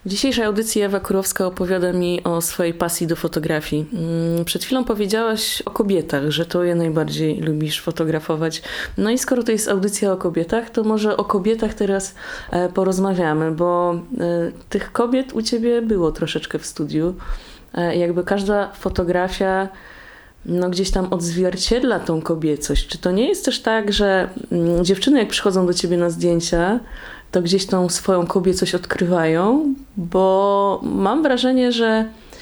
W dzisiejszej audycji Ewa Kurowska opowiada mi o swojej pasji do fotografii. Przed chwilą powiedziałaś o kobietach, że to je najbardziej lubisz fotografować. No i skoro to jest audycja o kobietach, to może o kobietach teraz porozmawiamy, bo tych kobiet u ciebie było troszeczkę w studiu. Jakby każda fotografia gdzieś tam odzwierciedla tą kobiecość. Czy to nie jest też tak, że dziewczyny jak przychodzą do ciebie na zdjęcia, to gdzieś tą swoją kobiecość odkrywają, bo mam wrażenie, że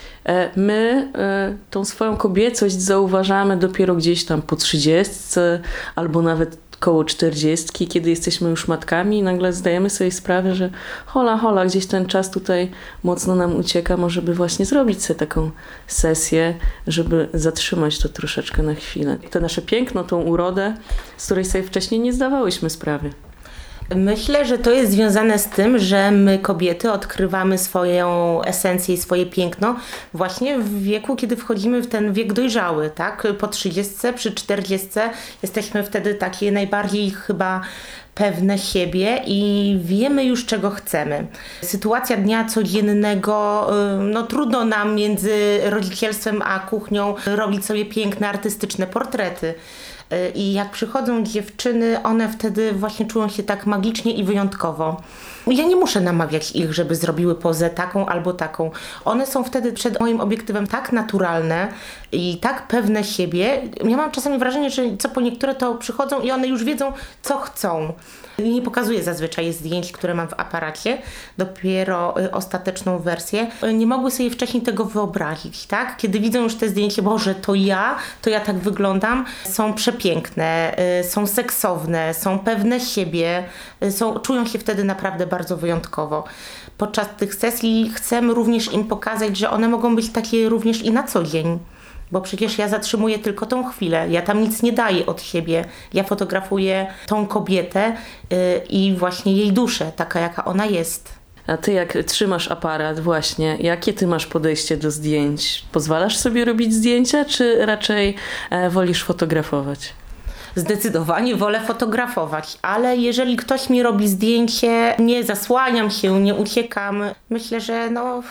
my tą swoją kobiecość zauważamy dopiero gdzieś tam po 30 albo nawet koło 40, kiedy jesteśmy już matkami i nagle zdajemy sobie sprawę, że hola, gdzieś ten czas tutaj mocno nam ucieka, może by właśnie zrobić sobie taką sesję, żeby zatrzymać to troszeczkę na chwilę. To nasze piękno, tą urodę, z której sobie wcześniej nie zdawałyśmy sprawy. Myślę, że to jest związane z tym, że my kobiety odkrywamy swoją esencję i swoje piękno właśnie w wieku, kiedy wchodzimy w ten wiek dojrzały, tak? Po 30, przy 40 jesteśmy wtedy takie najbardziej chyba pewne siebie i wiemy już, czego chcemy. Sytuacja dnia codziennego, trudno nam między rodzicielstwem a kuchnią robić sobie piękne, artystyczne portrety. I jak przychodzą dziewczyny, one wtedy właśnie czują się tak magicznie i wyjątkowo. Ja nie muszę namawiać ich, żeby zrobiły pozę taką albo taką. One są wtedy przed moim obiektywem tak naturalne i tak pewne siebie. Ja mam czasami wrażenie, że co po niektóre to przychodzą i one już wiedzą, co chcą. Nie pokazuję zazwyczaj zdjęć, które mam w aparacie, dopiero ostateczną wersję. Nie mogły sobie wcześniej tego wyobrazić, tak? Kiedy widzą już te zdjęcia, Boże, to ja tak wyglądam, są przepiękne, są seksowne, są pewne siebie, czują się wtedy naprawdę bardzo wyjątkowo. Podczas tych sesji chcemy również im pokazać, że one mogą być takie również i na co dzień. Bo przecież ja zatrzymuję tylko tą chwilę, ja tam nic nie daję od siebie. Ja fotografuję tą kobietę i właśnie jej duszę, taka jaka ona jest. A ty jak trzymasz aparat właśnie, jakie ty masz podejście do zdjęć? Pozwalasz sobie robić zdjęcia, czy raczej wolisz fotografować? Zdecydowanie wolę fotografować, ale jeżeli ktoś mi robi zdjęcie, nie zasłaniam się, nie uciekam. Myślę, że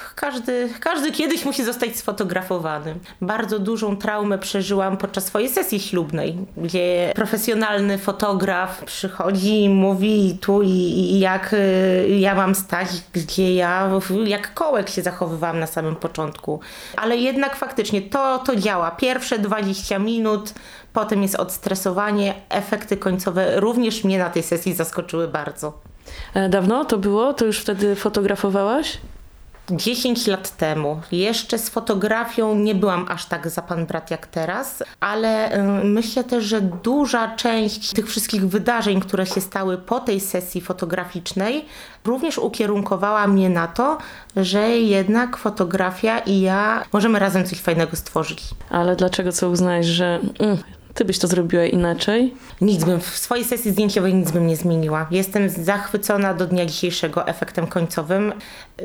każdy kiedyś musi zostać sfotografowany. Bardzo dużą traumę przeżyłam podczas swojej sesji ślubnej, gdzie profesjonalny fotograf przychodzi i mówi tu i jak ja mam stać, gdzie ja jak kołek się zachowywałam na samym początku. Ale jednak faktycznie to działa. Pierwsze 20 minut, potem jest odstresowanie, efekty końcowe również mnie na tej sesji zaskoczyły bardzo. Dawno to było? To już wtedy fotografowałaś? 10 lat temu. Jeszcze z fotografią nie byłam aż tak za pan brat jak teraz, ale myślę też, że duża część tych wszystkich wydarzeń, które się stały po tej sesji fotograficznej, również ukierunkowała mnie na to, że jednak fotografia i ja możemy razem coś fajnego stworzyć. Ale dlaczego, co uznałeś, że ty byś to zrobiła inaczej? W swojej sesji zdjęciowej nic bym nie zmieniła. Jestem zachwycona do dnia dzisiejszego efektem końcowym.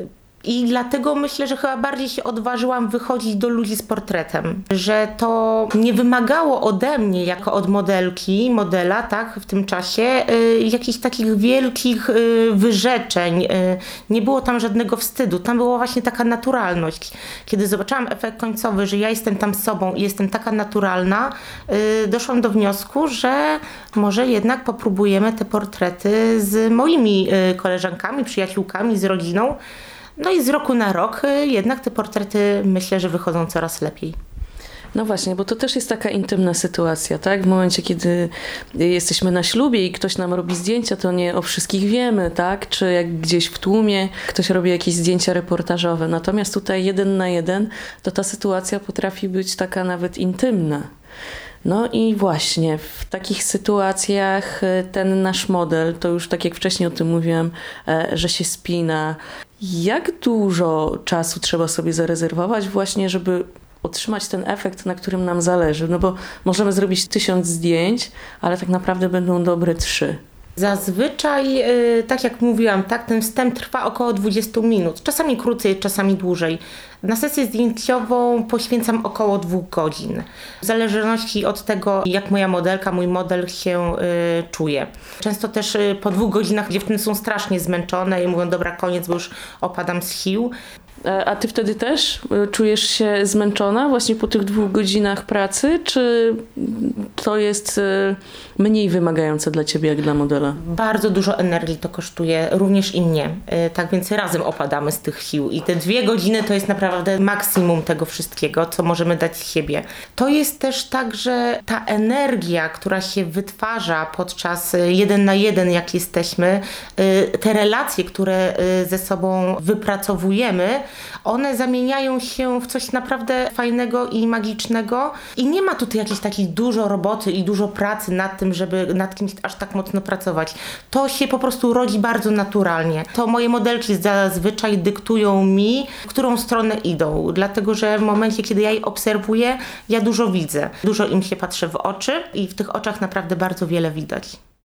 I dlatego myślę, że chyba bardziej się odważyłam wychodzić do ludzi z portretem. Że to nie wymagało ode mnie, jako od modela, tak, w tym czasie, jakichś takich wielkich wyrzeczeń. Nie było tam żadnego wstydu. Tam była właśnie taka naturalność. Kiedy zobaczyłam efekt końcowy, że ja jestem tam sobą i jestem taka naturalna, doszłam do wniosku, że może jednak popróbujemy te portrety z moimi koleżankami, przyjaciółkami, z rodziną. No i z roku na rok jednak te portrety myślę, że wychodzą coraz lepiej. No właśnie, bo to też jest taka intymna sytuacja, tak? W momencie, kiedy jesteśmy na ślubie i ktoś nam robi zdjęcia, to nie o wszystkich wiemy, tak? Czy jak gdzieś w tłumie ktoś robi jakieś zdjęcia reportażowe. Natomiast tutaj 1 na 1, to ta sytuacja potrafi być taka nawet intymna. No i właśnie w takich sytuacjach ten nasz model, to już tak jak wcześniej o tym mówiłam, że się spina. Jak dużo czasu trzeba sobie zarezerwować właśnie, żeby otrzymać ten efekt, na którym nam zależy? No bo możemy zrobić 1000 zdjęć, ale tak naprawdę będą dobre 3. Zazwyczaj, tak jak mówiłam, tak, ten wstęp trwa około 20 minut, czasami krócej, czasami dłużej. Na sesję zdjęciową poświęcam około 2 godzin, w zależności od tego, jak moja modelka, mój model się czuje. Często też po 2 godzinach dziewczyny są strasznie zmęczone i mówią, dobra, koniec, bo już opadam z sił. A ty wtedy też czujesz się zmęczona właśnie po tych 2 godzinach pracy, czy to jest mniej wymagające dla ciebie jak dla modela? Bardzo dużo energii to kosztuje, również i mnie. Tak więc razem opadamy z tych sił i te 2 godziny to jest naprawdę maksimum tego wszystkiego, co możemy dać z siebie. To jest też tak, że ta energia, która się wytwarza podczas 1 na 1, jak jesteśmy, te relacje, które ze sobą wypracowujemy, one zamieniają się w coś naprawdę fajnego i magicznego i nie ma tutaj jakiejś takiej dużo roboty i dużo pracy nad tym, żeby nad kimś aż tak mocno pracować. To się po prostu rodzi bardzo naturalnie. To moje modelki zazwyczaj dyktują mi, w którą stronę idą, dlatego że w momencie, kiedy ja je obserwuję, ja dużo widzę. Dużo im się patrzę w oczy i w tych oczach naprawdę bardzo wiele widać.